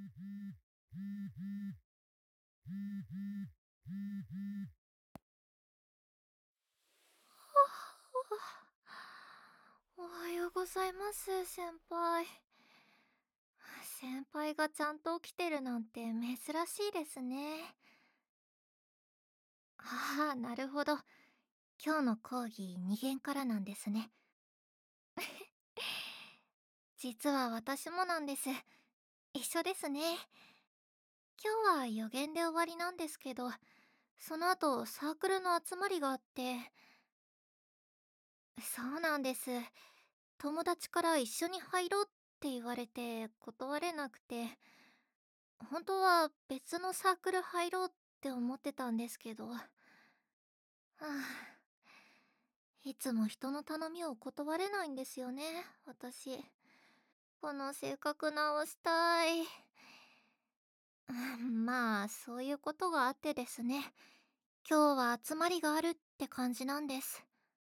おはようございます、先輩。先輩がちゃんと起きてるなんて珍しいですね。ああ、なるほど。今日の講義2限からなんですね。実は私もなんです。一緒ですね。今日は予言で終わりなんですけど、その後サークルの集まりがあって、そうなんです。友達から一緒に入ろうって言われて断れなくて、本当は別のサークル入ろうって思ってたんですけど、はあ、いつも人の頼みを断れないんですよね、私。この性格直したい。まあ、そういうことがあってですね。今日は集まりがあるって感じなんです。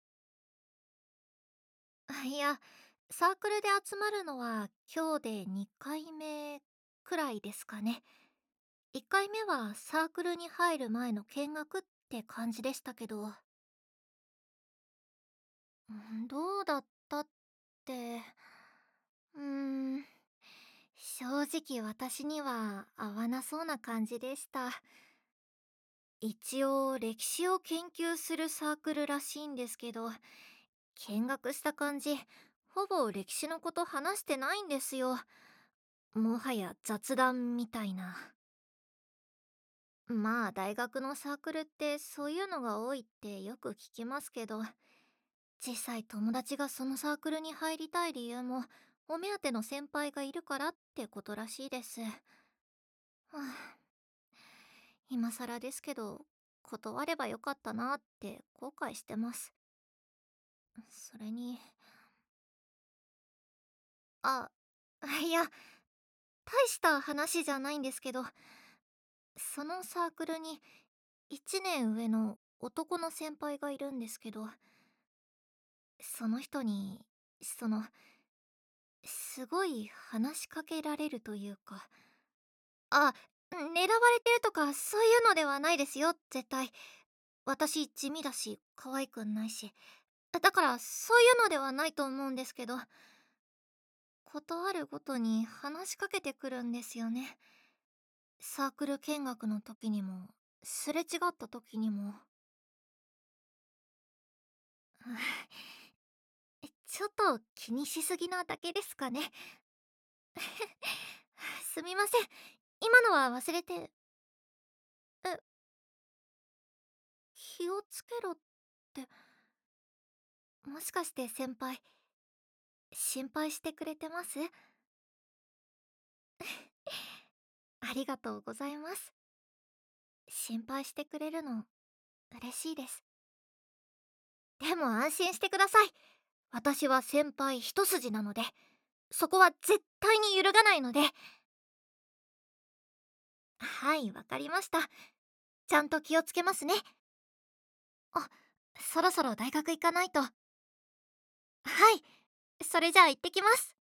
いや、サークルで集まるのは今日で2回目くらいですかね。1回目はサークルに入る前の見学って感じでしたけど、どうだったって、うーん、正直私には合わなそうな感じでした。一応歴史を研究するサークルらしいんですけど、見学した感じ、ほぼ歴史のこと話してないんですよ。もはや雑談みたいな。まあ大学のサークルってそういうのが多いってよく聞きますけど、実際友達がそのサークルに入りたい理由もお目当ての先輩がいるからってことらしいです。はあ、今更ですけど断ればよかったなって後悔してます。それに、あ、いや、大した話じゃないんですけど、そのサークルに1年上の男の先輩がいるんですけど、その人に、すごい話しかけられるというか、あ、狙われてるとかそういうのではないですよ、絶対。私地味だし、可愛くないし。だからそういうのではないと思うんですけど、断るごとに話しかけてくるんですよね。サークル見学の時にも、すれ違った時にも。ちょっと気にしすぎなだけですかね。すみません。今のは忘れて。え、気をつけろって、もしかして先輩、心配してくれてます？ありがとうございます。心配してくれるの、嬉しいです。でも安心してください。私は先輩一筋なので、そこは絶対に揺るがないので。はい、わかりました。ちゃんと気をつけますね。あ、そろそろ大学行かないと。はい、それじゃあ行ってきます。